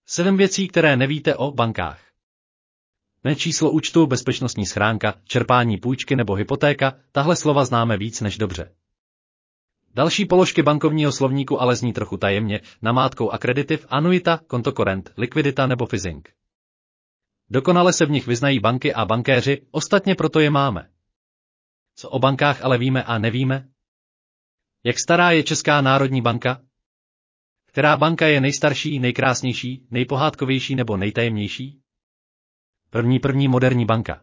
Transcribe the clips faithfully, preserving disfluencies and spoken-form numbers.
Sedm věcí, které nevíte o bankách. Ne číslo účtu, bezpečnostní schránka, čerpání půjčky nebo hypotéka, tahle slova známe víc než dobře. Další položky bankovního slovníku ale zní trochu tajemně, namátkou akreditiv, anuita, kontokorent, likvidita nebo phishing. Dokonale se v nich vyznají banky a bankéři, ostatně proto je máme. Co o bankách ale víme a nevíme? Jak stará je Česká národní banka? Která banka je nejstarší, nejkrásnější, nejpohádkovější nebo nejtajemnější? První první moderní banka.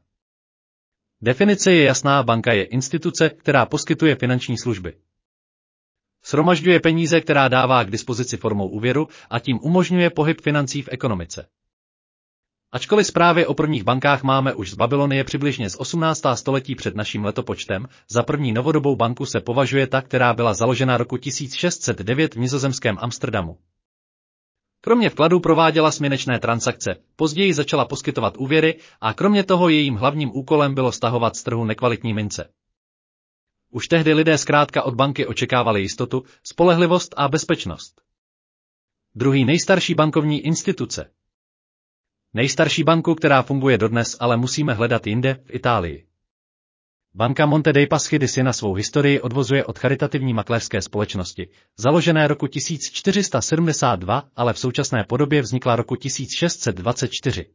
Definice je jasná, banka je instituce, která poskytuje finanční služby. Shromažďuje peníze, která dává k dispozici formou úvěru a tím umožňuje pohyb financí v ekonomice. Ačkoliv zprávy o prvních bankách máme už z Babylonie přibližně z osmnáctého století před naším letopočtem, za první novodobou banku se považuje ta, která byla založena roku tisíc šest set devět v nizozemském Amsterdamu. Kromě vkladů prováděla směnečné transakce, později začala poskytovat úvěry a kromě toho jejím hlavním úkolem bylo stahovat z trhu nekvalitní mince. Už tehdy lidé zkrátka od banky očekávali jistotu, spolehlivost a bezpečnost. Druhý nejstarší bankovní instituce. Nejstarší banku, která funguje dodnes, ale musíme hledat jinde, v Itálii. Banka Monte dei Paschi di Siena svou historii odvozuje od charitativní makléřské společnosti, založené roku tisíc čtyři sta sedmdesát dva, ale v současné podobě vznikla roku tisíc šest set dvacet čtyři.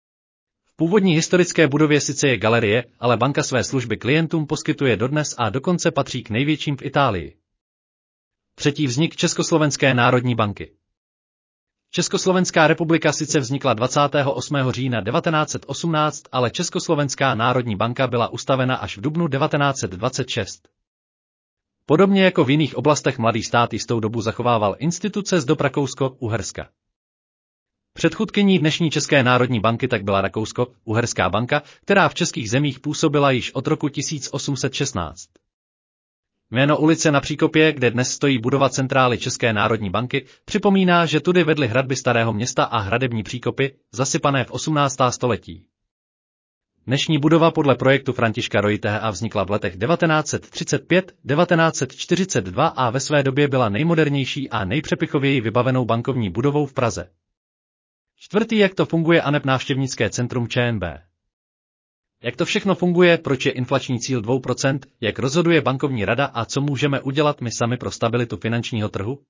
V původní historické budově sice je galerie, ale banka své služby klientům poskytuje dodnes a dokonce patří k největším v Itálii. Třetí vznik Československé národní banky. Československá republika sice vznikla dvacátého osmého října devatenáct set osmnáct, ale Československá národní banka byla ustavena až v dubnu devatenáct set dvacet šest. Podobně jako v jiných oblastech mladý stát jistou dobu zachovával instituce z dob Rakousko-Uherska. Předchůdkyní dnešní České národní banky tak byla Rakousko-Uherská banka, která v českých zemích působila již od roku tisíc osm set šestnáct. Jméno ulice na Příkopě, kde dnes stojí budova centrály České národní banky, připomíná, že tudy vedly hradby Starého Města a hradební příkopy, zasypané v osmnáctém století. Dnešní budova podle projektu Františka Reuteha vznikla v letech devatenáct set třicet pět až devatenáct set čtyřicet dva a ve své době byla nejmodernější a nejpřepichověji vybavenou bankovní budovou v Praze. Čtvrtý, jak to funguje aneb návštěvnické centrum ČNB. Jak to všechno funguje, proč je inflační cíl dvě procenta, jak rozhoduje bankovní rada a co můžeme udělat my sami pro stabilitu finančního trhu?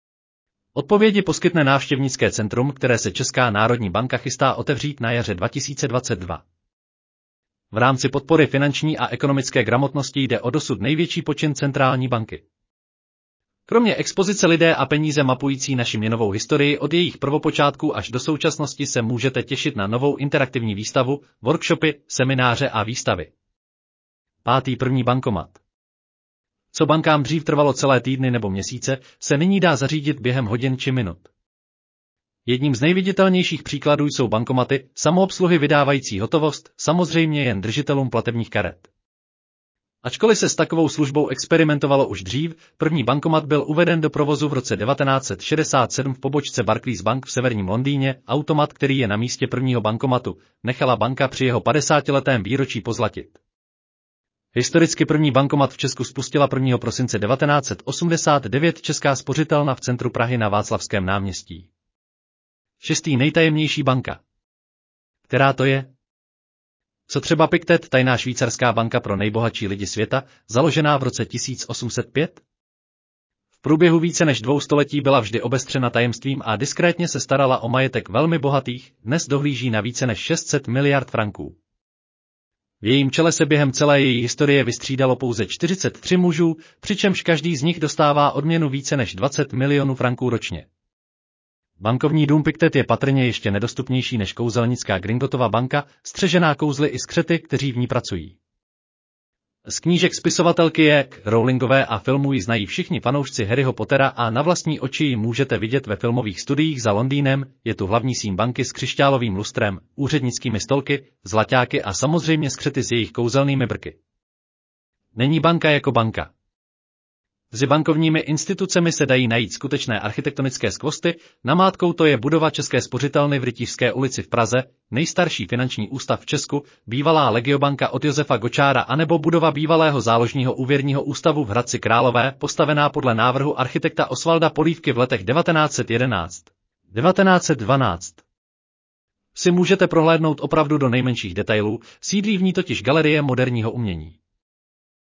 Odpovědi poskytne návštěvnické centrum, které se Česká národní banka chystá otevřít na jaře dva tisíce dvacet dva. V rámci podpory finanční a ekonomické gramotnosti jde o dosud největší počin centrální banky. Kromě expozice lidé a peníze mapující naši měnovou historii od jejich prvopočátků až do současnosti se můžete těšit na novou interaktivní výstavu, workshopy, semináře a výstavy. Pátý první bankomat. Co bankám dřív trvalo celé týdny nebo měsíce, se nyní dá zařídit během hodin či minut. Jedním z nejviditelnějších příkladů jsou bankomaty, samoobsluhy vydávající hotovost, samozřejmě jen držitelům platebních karet. Ačkoliv se s takovou službou experimentovalo už dřív, první bankomat byl uveden do provozu v roce devatenáct set šedesát sedm v pobočce Barclays Bank v severním Londýně. Automat, který je na místě prvního bankomatu, nechala banka při jeho padesátiletém výročí pozlatit. Historicky první bankomat v Česku spustila prvního prosince devatenáct set osmdesát devět Česká spořitelna v centru Prahy na Václavském náměstí. Šestý nejtajemnější banka. Která to je? Co třeba Pictet, tajná švýcarská banka pro nejbohatší lidi světa, založená v roce tisíc osm set pět? V průběhu více než dvou století byla vždy obestřena tajemstvím a diskrétně se starala o majetek velmi bohatých, dnes dohlíží na více než šest set miliard franků. V jejím čele se během celé její historie vystřídalo pouze čtyřicet tři mužů, přičemž každý z nich dostává odměnu více než dvacet milionů franků ročně. Bankovní dům Pictet je patrně ještě nedostupnější než kouzelnická Gringotova banka, střežená kouzly i skřety, kteří v ní pracují. Z knížek spisovatelky J K Rowlingové a filmů ji znají všichni fanoušci Harryho Pottera a na vlastní oči ji můžete vidět ve filmových studiích za Londýnem. Je tu hlavní síň banky s křišťálovým lustrem, úřednickými stolky, zlaťáky a samozřejmě skřety s jejich kouzelnými brky. Není banka jako banka. Mezi bankovními institucemi se dají najít skutečné architektonické skvosty, namátkou to je budova České spořitelny v Rytířské ulici v Praze, nejstarší finanční ústav v Česku, bývalá Legiobanka od Josefa Gočára anebo budova bývalého záložního úvěrního ústavu v Hradci Králové, postavená podle návrhu architekta Osvalda Polívky v letech devatenáct set jedenáct. devatenáct set dvanáct. Si můžete prohlédnout opravdu do nejmenších detailů, sídlí v ní totiž galerie moderního umění.